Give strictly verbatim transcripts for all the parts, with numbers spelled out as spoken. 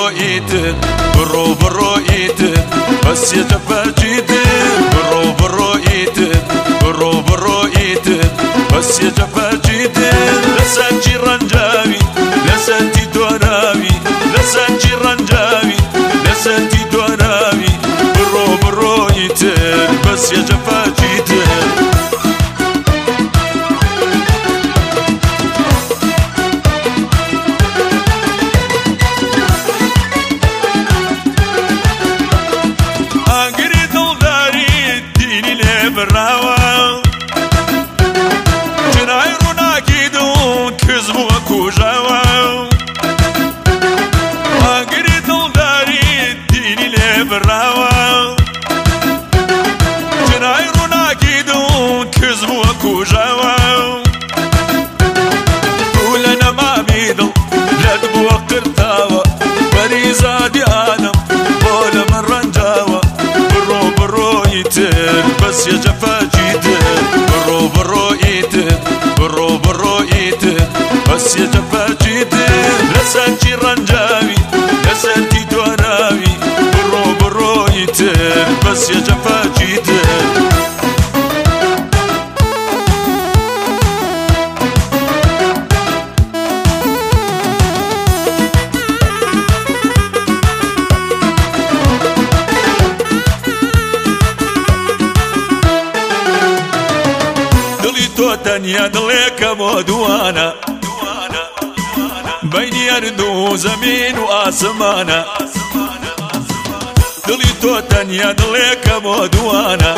بڕۆیتت بڕۆ بڕۆیتت بەسێ جەفاجیتت بڕۆ بڕۆیتت بڕۆ بڕۆیتت بەسێ جەفاجیتت لەسەرکی ڕەنجاوی لەسەرتی دۆراوی لەسەرکی ڕەنجاوی لەسەرتی دۆراوی بڕۆ بڕۆیتت بەسێ جەفاجیتت بس يا جفاجيتك برو برويتك برو برويتك بس يا جفاجيتك لسانتي رنجاوي لسانتي دوناوي برو برويتك بس يا جفاجيتك تنيا دليك مودوانا بين أرض وزمين وآسمانا دلي تو تنيا دليك مودوانا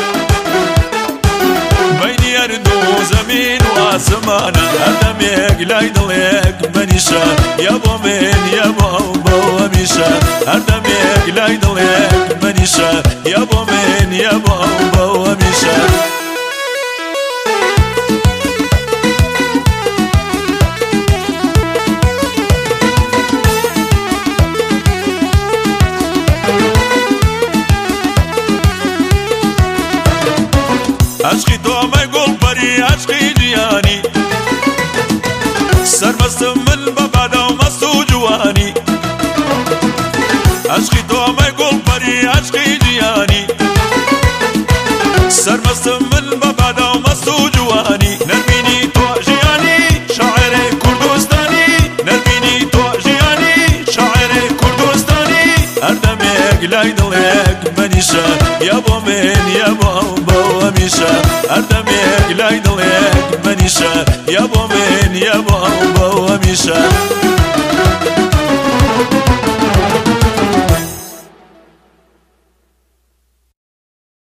بين أرض وزمين وآسمانا أدميك لاي دليك منيشان يابو من يابو بو ميشان أدميك لاي دليك منيشان يابو من يابو بو ميشان عشقي تو ما يقول بري عشقي جياني سرمستم من ببعد ومستو جواني عشقي تو ما يقول بري عشقي جياني سرمستم من ببعد ومستو جواني نرميني تو جياني شاعري كردستاني نرميني تو جياني شاعري كردستاني أردميك لاي دليك منيشان يابو من يابو ميشا أردميك لاي دليك منيشا يابو من يابو بو ميشا